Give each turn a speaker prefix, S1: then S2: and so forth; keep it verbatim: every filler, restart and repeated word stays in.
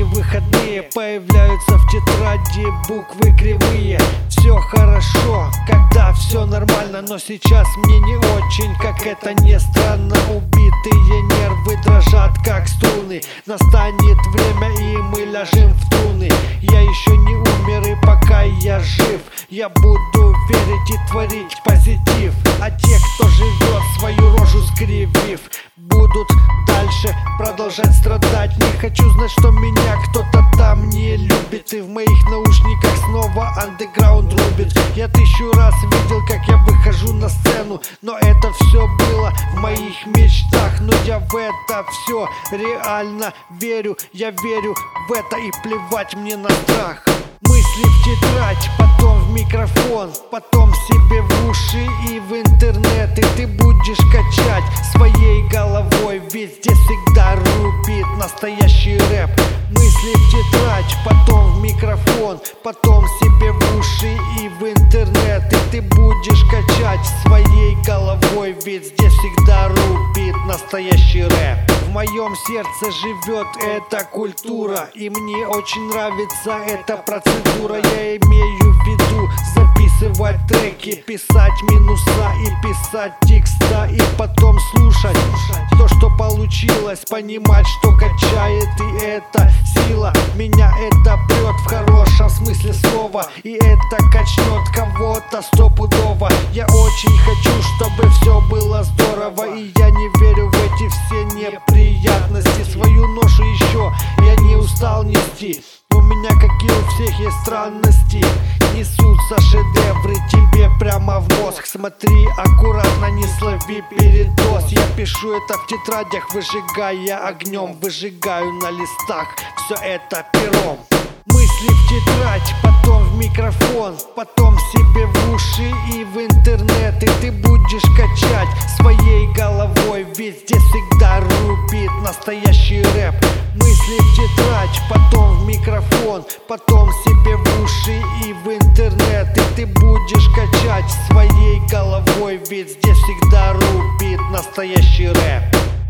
S1: выходные появляются в тетради буквы кривые. Все хорошо, когда все нормально, но сейчас мне не очень, как это не странно. Убитые нервы дрожат, как струны. Настанет время, и мы ляжем в труны. Я еще не умер, и пока я жив, я буду верить и творить позитив. А те, кто живет, свою рожу скривив, будут дальше продолжать страдать. Не хочу знать, что меня кто-то там не любит, и в моих наушниках снова андеграунд рубит. Я тысячу раз видел, как я выхожу на сцену, но это все было в моих мечтах. Но я в это все реально верю. Я верю в это, и плевать мне на страх. Мысли в тетрадь, потом в микрофон, потом себе в уши и в интернет. И ты будешь качать своей головой, ведь здесь всегда рубит настоящий рэп. Мысли в тетрадь, потом в микрофон, потом себе в уши и в интернет. И ты будешь качать своей головой, ведь здесь всегда рубит настоящий рэп. В моем сердце живет эта культура, и мне очень нравится эта процедура. Я имею в виду записывать треки, писать минуса и писать текста, и потом слушать то, что получилось, понимать, что качает, и это сила. Меня это прет в хорошем смысле слова, и это качнет кого-то стопудово. Я очень хочу, чтобы все было здорово, и я не верю в эти все неприятности. Свою ношу еще я не устал нести. У меня, как и у всех, есть странности. Несутся шедевры тебе прямо в мозг. Смотри аккуратно, не слови передоз. Я пишу это в тетрадях, выжигая огнем. Выжигаю на листах все это пером. Мысли в тетрадь, потом в микрофон, потом себе в уши и в интернет. И ты будешь качать своей головой, ведь здесь всегда рубит настоящий рэп. Мысли в тетрадь, потом в микрофон, потом себе в уши и в интернет. И ты будешь качать своей головой, ведь здесь всегда рубит настоящий рэп.